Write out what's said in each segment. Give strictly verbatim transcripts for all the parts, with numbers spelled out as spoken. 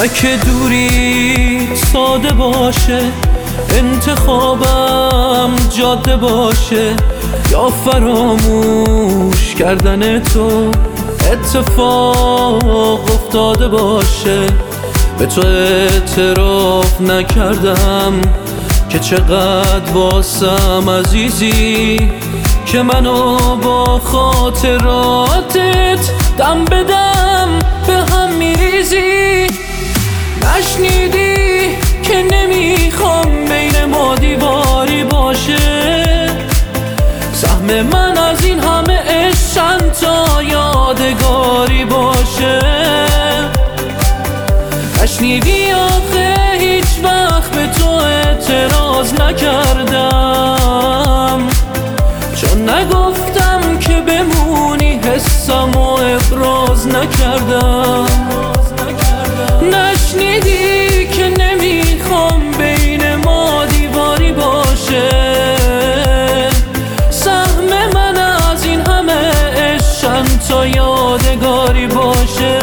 نه که دوری ساده باشه، انتخابم جاده باشه، یا فراموش کردن تو اتفاق افتاده باشه. به تو اعتراف نکردم که چقدر واسم عزیزی، که منو با خاطراتت دم به دم به هم میریزی. نشنیدی که نمیخوام بین ما دیواری باشه، سهم من از این همه عشق چند تا یادگاری باشه. نشنیدی آخه هیچ وقت به تو اعتراض نکردم، چون نگفتم که بمونی حسم و ابراز نکردم. نشنیدی که نمیخوام بین ما دیواری باشه، سهم من از این همه عشق چند تا یادگاری باشه.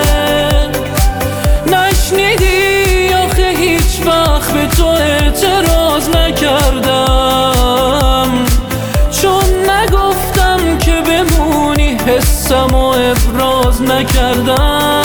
نشنیدی آخه هیچ وقت به تو اعتراض نکردم، چون نگفتم که بمونی حسم و ابراز نکردم.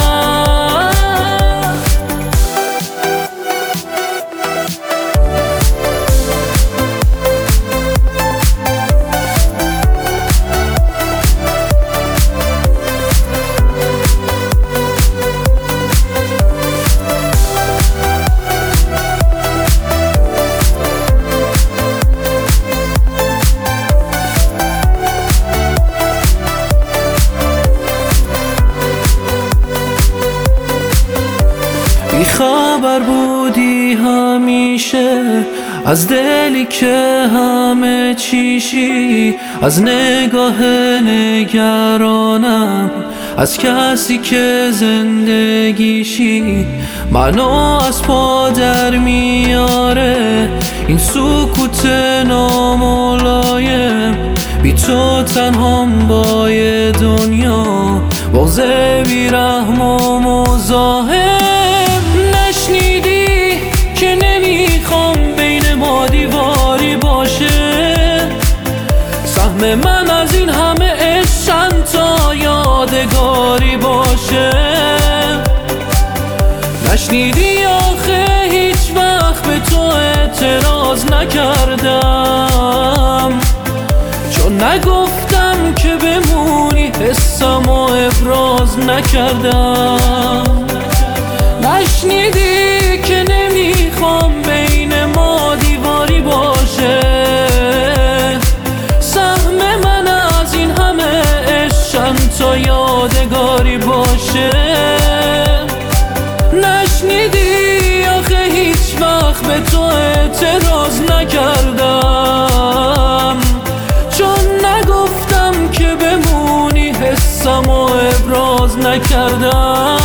خبر بودی همیشه از دلی که همه چیشی، از نگاه نگرانم، از کسی که زندگیشی منو از پا در میاره. این سکوت ناملایم، بی تو تنهام با دنیا، بغض بی رحم و مزاحم. نشنیدی که نمیخوام بین ما دیواری باشه، سهم من از این همه عشق چند تا یادگاری باشه. نشنیدی آخه هیچ وقت به تو اعتراض نکردم، چون نگفتم که بمونی حسم و ابراز نکردم. نشنیدی که نمیخوام بین ما دیواری باشه، سهم من از این همه عشق چند تا یادگاری باشه. نشنیدی آخه هیچ وقت به تو اعتراض نکردم، چون نگفتم که بمونی حسم و ابراز نکردم.